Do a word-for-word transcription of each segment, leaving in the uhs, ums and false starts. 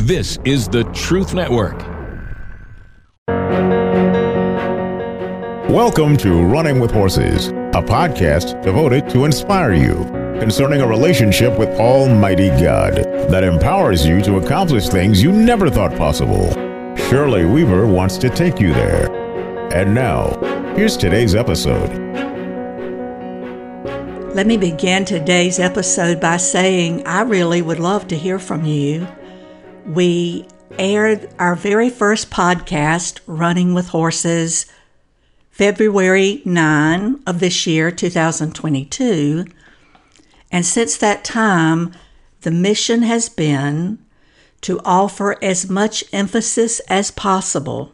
This is the Truth Network. Welcome to Running with Horses, a podcast devoted to inspire you concerning a relationship with Almighty God that empowers you to accomplish things you never thought possible. Shirley Weaver wants to take you there. And now, here's today's episode. Let me begin today's episode by saying I really would love to hear from you. We aired our very first podcast, Running with Horses, February ninth of this year, two thousand twenty-two. And since that time, the mission has been to offer as much emphasis as possible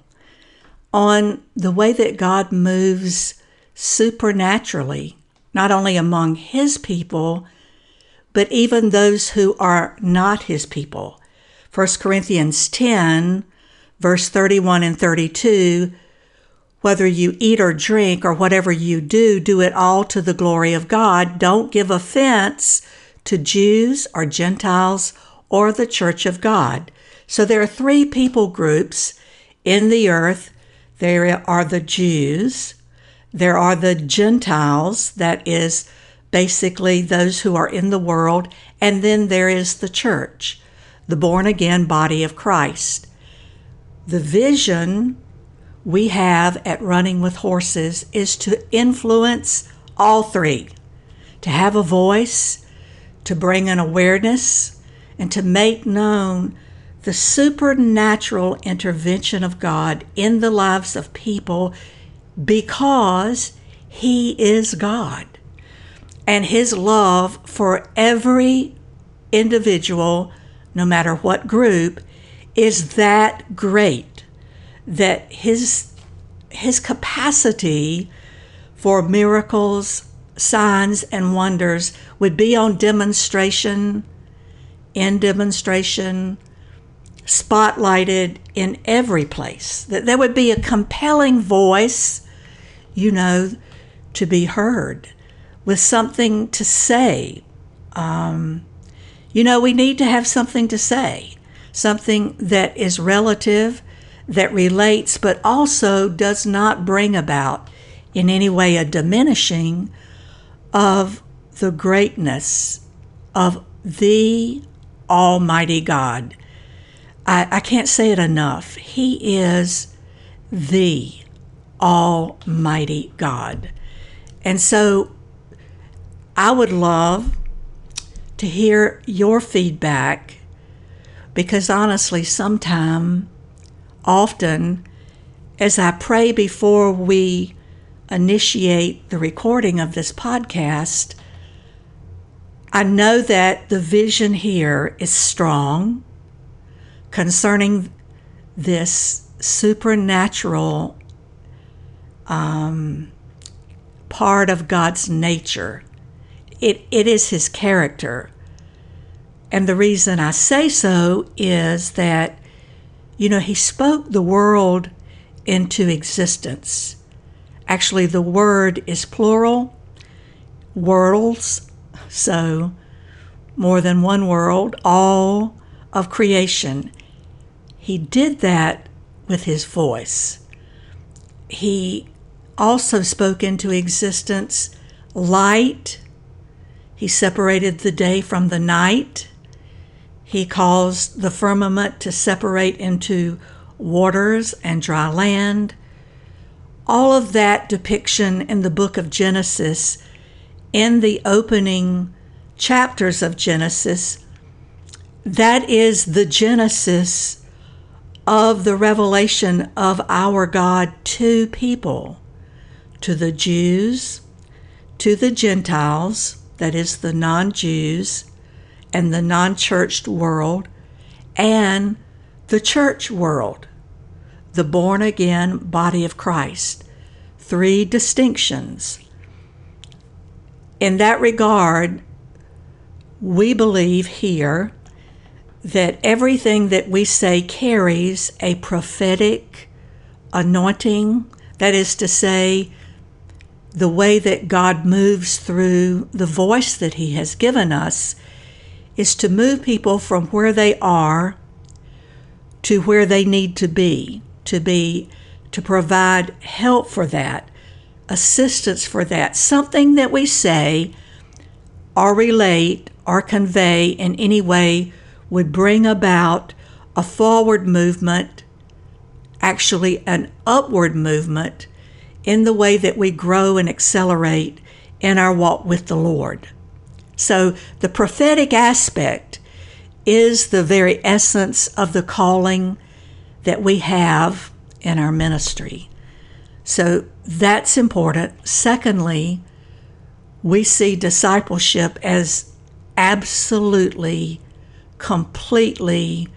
on the way that God moves supernaturally, not only among His people, but even those who are not His people. First Corinthians ten, verse thirty-one and thirty-two, whether you eat or drink or whatever you do, do it all to the glory of God. Don't give offense to Jews or Gentiles or the church of God. So there are three people groups in the earth. There are the Jews, there are the Gentiles, that is basically those who are in the world, and then there is the church, the born-again body of Christ. The vision we have at Running with Horses is to influence all three, to have a voice, to bring an awareness, and to make known the supernatural intervention of God in the lives of people because He is God. And His love for every individual, no matter what group, is that great that his his capacity for miracles, signs, and wonders would be on demonstration, in demonstration, spotlighted in every place. That there would be a compelling voice, you know, to be heard, with something to say. Um, you know, we need to have something to say, something that is relative, that relates, but also does not bring about in any way a diminishing of the greatness of the Almighty God. I, I can't say it enough. He is the Almighty God. And so I would love to hear your feedback, because honestly, sometime, often, as I pray before we initiate the recording of this podcast, I know that the vision here is strong concerning this supernatural um, part of God's nature. It, it is His character. And the reason I say so is that, you know, He spoke the world into existence. Actually, the word is plural, worlds, so more than one world, all of creation. He did that with His voice. He also spoke into existence light. He separated the day from the night. He caused the firmament to separate into waters and dry land. All of that depiction in the book of Genesis, in the opening chapters of Genesis, that is the genesis of the revelation of our God to people, to the Jews, to the Gentiles, that is the non-Jews, and the non-churched world, and the church world, the born-again body of Christ. Three distinctions. In that regard, we believe here that everything that we say carries a prophetic anointing. That is to say, the way that God moves through the voice that He has given us is to move people from where they are to where they need to be, to be, to provide help for that, assistance for that, something that we say or relate or convey in any way would bring about a forward movement, actually an upward movement in the way that we grow and accelerate in our walk with the Lord. So the prophetic aspect is the very essence of the calling that we have in our ministry. So that's important. Secondly, we see discipleship as absolutely, completely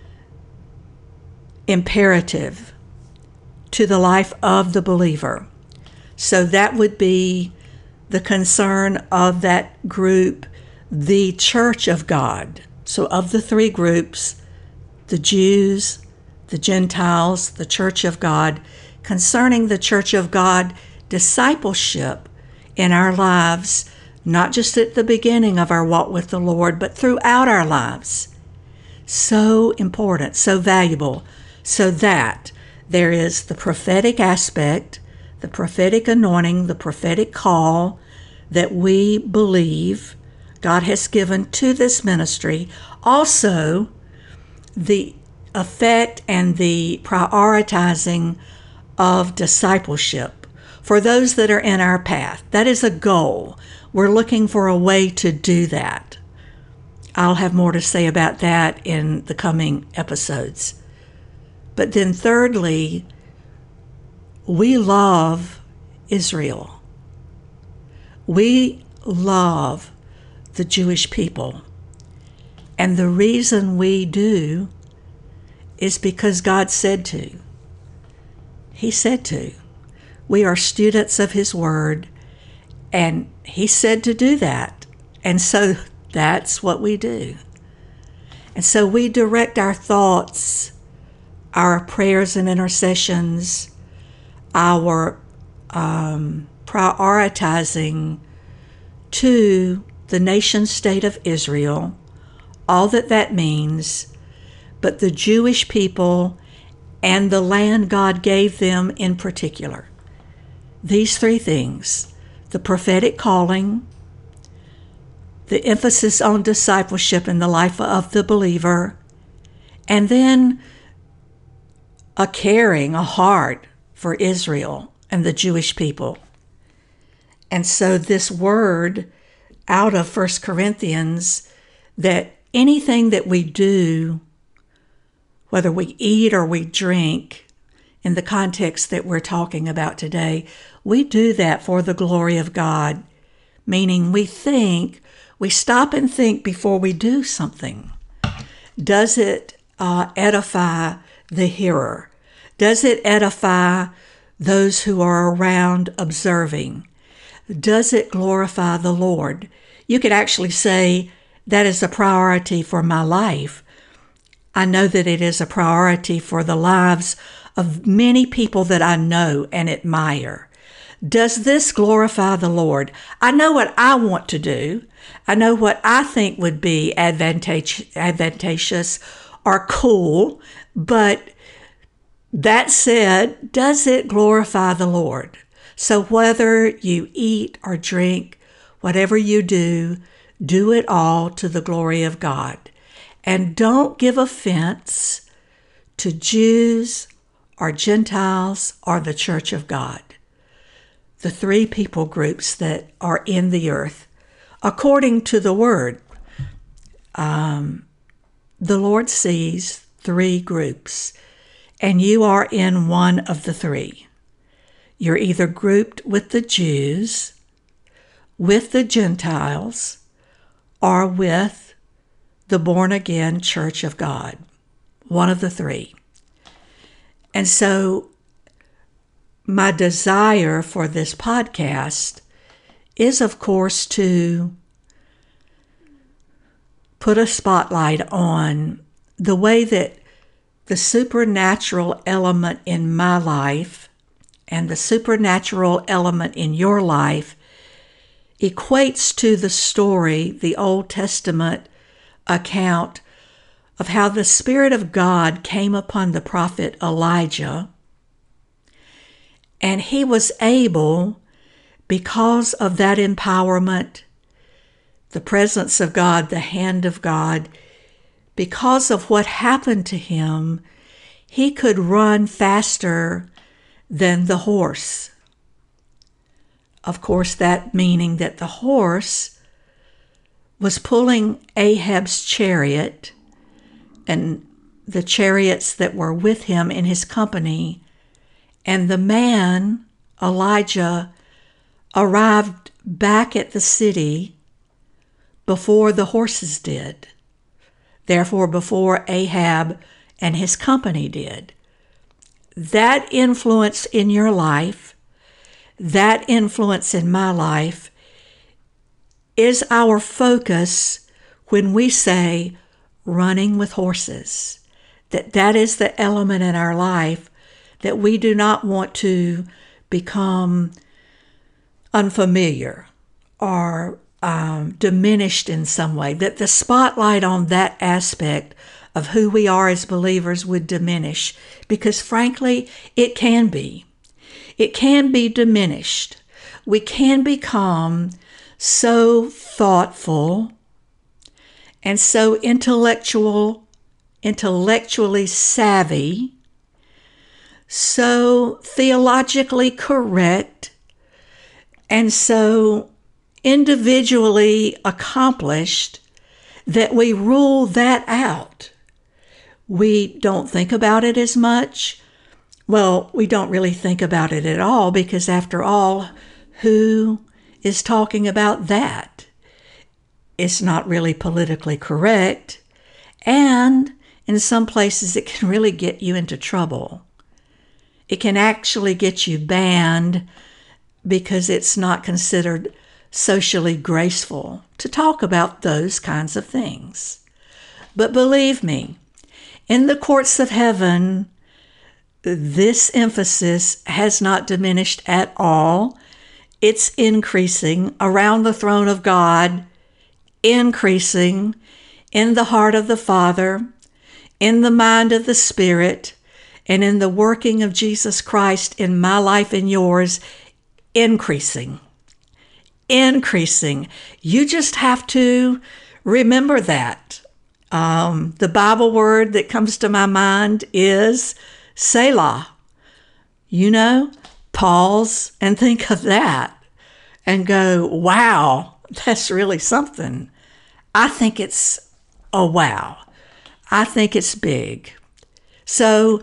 imperative to the life of the believer. So that would be the concern of that group, the Church of God. So of the three groups, the Jews, the Gentiles, the Church of God, concerning the Church of God, discipleship in our lives, not just at the beginning of our walk with the Lord, but throughout our lives. So important, so valuable, so that there is the prophetic aspect, the prophetic anointing, the prophetic call that we believe God has given to this ministry. Also, the effect and the prioritizing of discipleship for those that are in our path. That is a goal. We're looking for a way to do that. I'll have more to say about that in the coming episodes. But then thirdly, we love Israel. We love the Jewish people. And the reason we do is because God said to. He said to. We are students of His Word, and He said to do that. And so that's what we do. And so we direct our thoughts, our prayers and intercessions, our um, prioritizing to the nation state of Israel, all that that means, but the Jewish people and the land God gave them in particular. These three things, the prophetic calling, the emphasis on discipleship in the life of the believer, and then a caring, a heart for Israel and the Jewish people. And so this word out of First Corinthians, that anything that we do, whether we eat or we drink, in the context that we're talking about today, we do that for the glory of God, meaning we think, we stop and think before we do something. Does it uh, edify the hearer? Does it edify those who are around observing? Does it glorify the Lord? You could actually say that is a priority for my life. I know that it is a priority for the lives of many people that I know and admire. Does this glorify the Lord? I know what I want to do. I know what I think would be advantage- advantageous or cool, but that said, does it glorify the Lord? So whether you eat or drink, whatever you do, do it all to the glory of God. And don't give offense to Jews or Gentiles or the Church of God, the three people groups that are in the earth. According to the Word, um, the Lord sees three groups, and you are in one of the three. You're either grouped with the Jews, with the Gentiles, or with the born-again Church of God, one of the three. And so my desire for this podcast is, of course, to put a spotlight on the way that the supernatural element in my life and the supernatural element in your life equates to the story, the Old Testament account of how the Spirit of God came upon the prophet Elijah, and he was able, because of that empowerment, the presence of God, the hand of God, because of what happened to him, he could run faster than the horse. Of course, that meaning that the horse was pulling Ahab's chariot, and the chariots that were with him in his company, and the man, Elijah, arrived back at the city before the horses did. Therefore, before Ahab and his company did. That influence in your life, that influence in my life, is our focus when we say running with horses. That that is the element in our life that we do not want to become unfamiliar or um, diminished in some way. That the spotlight on that aspect of who we are as believers would diminish, because frankly, it can be. It can be diminished. We can become so thoughtful and so intellectual, intellectually savvy, so theologically correct, and so individually accomplished that we rule that out. We don't think about it as much. Well, we don't really think about it at all, because after all, who is talking about that? It's not really politically correct, and in some places it can really get you into trouble. It can actually get you banned because it's not considered socially graceful to talk about those kinds of things. But believe me, in the courts of heaven, this emphasis has not diminished at all. It's increasing around the throne of God, increasing in the heart of the Father, in the mind of the Spirit, and in the working of Jesus Christ in my life and yours, increasing. Increasing. You just have to remember that. Um, the Bible word that comes to my mind is Selah. You know, pause and think of that and go, wow, that's really something. I think it's a wow. I think it's big. So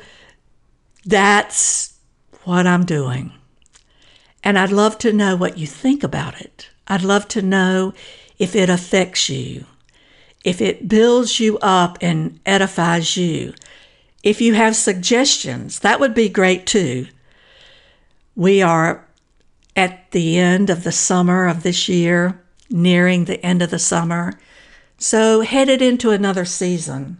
that's what I'm doing. And I'd love to know what you think about it. I'd love to know if it affects you, if it builds you up and edifies you. If you have suggestions, that would be great too. We are at the end of the summer of this year, nearing the end of the summer, so headed into another season.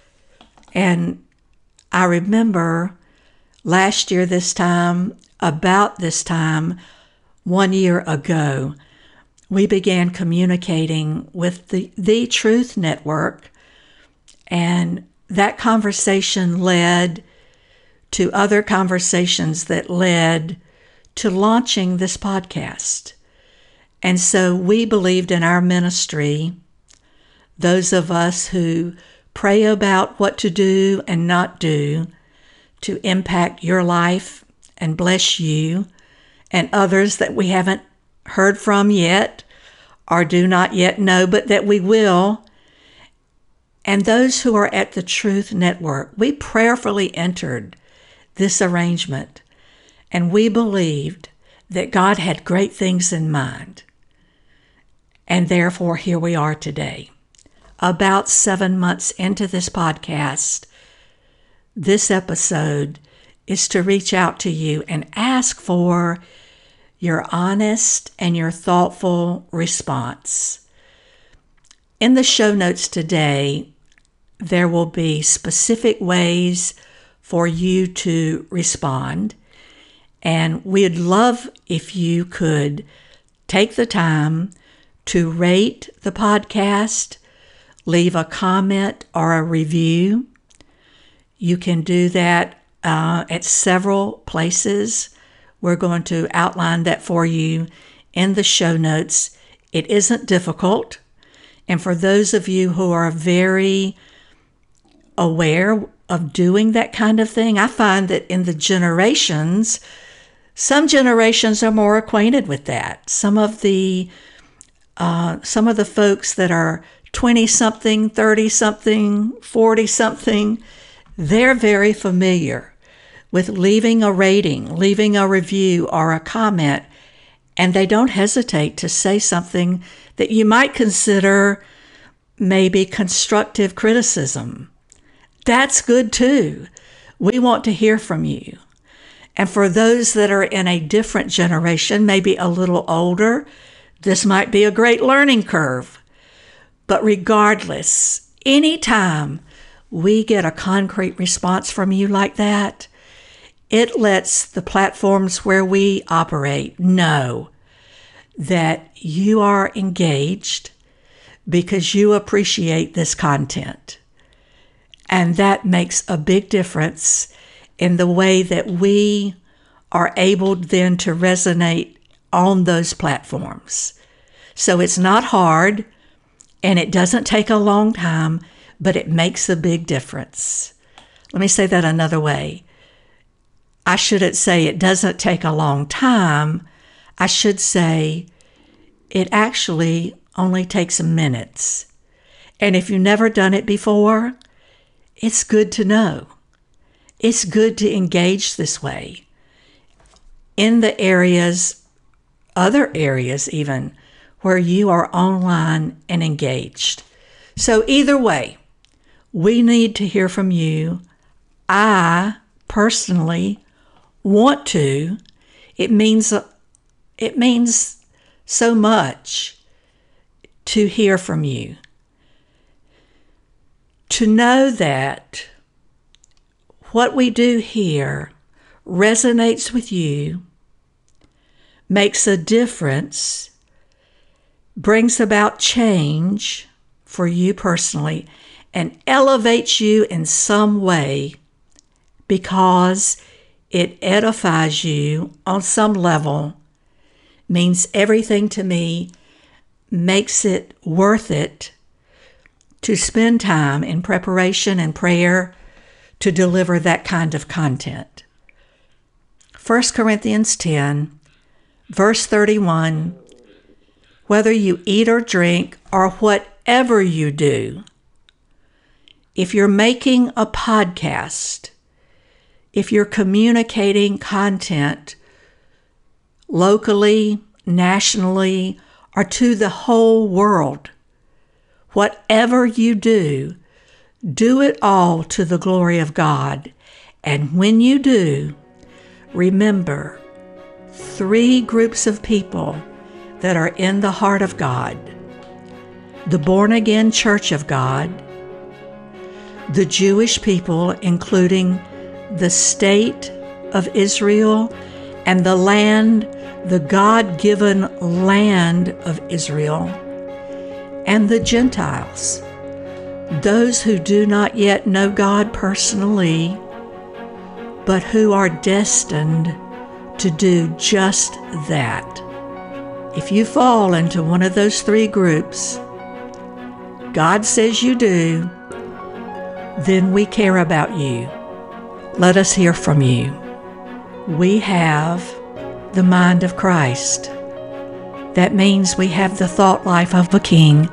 And I remember last year this time, about this time, one year ago, we began communicating with the, the Truth Network, and that conversation led to other conversations that led to launching this podcast. And so we believed in our ministry, those of us who pray about what to do and not do to impact your life and bless you and others that we haven't heard from yet or do not yet know, but that we will. And those who are at the Truth Network, we prayerfully entered this arrangement, and we believed that God had great things in mind. And therefore, here we are today. About seven months into this podcast, this episode is to reach out to you and ask for your honest and your thoughtful response. In the show notes today, there will be specific ways for you to respond, and we'd love if you could take the time to rate the podcast, leave a comment or a review. You can do that uh, at several places. We're going to outline that for you in the show notes. It isn't difficult. And for those of you who are very aware of doing that kind of thing, I find that in the generations, some generations are more acquainted with that. Some of the uh, some of the folks that are twenty-something, thirty-something, forty-something, they're very familiar with leaving a rating, leaving a review or a comment, and they don't hesitate to say something that you might consider maybe constructive criticism. That's good too. We want to hear from you. And for those that are in a different generation, maybe a little older, this might be a great learning curve. But regardless, anytime we get a concrete response from you like that, it lets the platforms where we operate know that you are engaged because you appreciate this content. And that makes a big difference in the way that we are able then to resonate on those platforms. So it's not hard and it doesn't take a long time, but it makes a big difference. Let me say that another way. I shouldn't say it doesn't take a long time. I should say it actually only takes minutes. And if you've never done it before, it's good to know. It's good to engage this way in the areas, other areas even, where you are online and engaged. So either way, we need to hear from you. I personally want to. It means it means so much to hear from you. To know that what we do here resonates with you, makes a difference, brings about change for you personally, and elevates you in some way because it edifies you on some level, means everything to me, makes it worth it to spend time in preparation and prayer to deliver that kind of content. First Corinthians ten, verse thirty-one, whether you eat or drink or whatever you do, if you're making a podcast, if you're communicating content locally, nationally, or to the whole world, whatever you do, do it all to the glory of God. And when you do, remember three groups of people that are in the heart of God: the born-again church of God, the Jewish people, including the state of Israel and the land, the God-given land of Israel, and the Gentiles, those who do not yet know God personally, but who are destined to do just that. If you fall into one of those three groups, God says you do, then we care about you. Let us hear from you. We have the mind of Christ. That means we have the thought life of a king.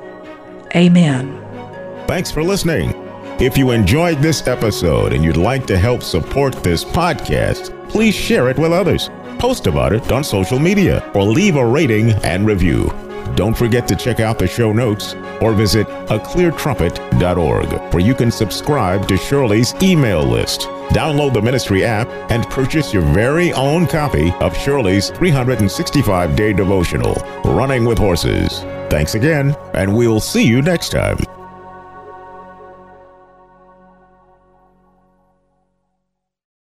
Amen. Thanks for listening. If you enjoyed this episode and you'd like to help support this podcast, please share it with others. Post about it on social media or leave a rating and review. Don't forget to check out the show notes or visit a clear trumpet dot org, where you can subscribe to Shirley's email list, download the ministry app, and purchase your very own copy of Shirley's three hundred sixty-five day devotional, Running with Horses. Thanks again, and we'll see you next time.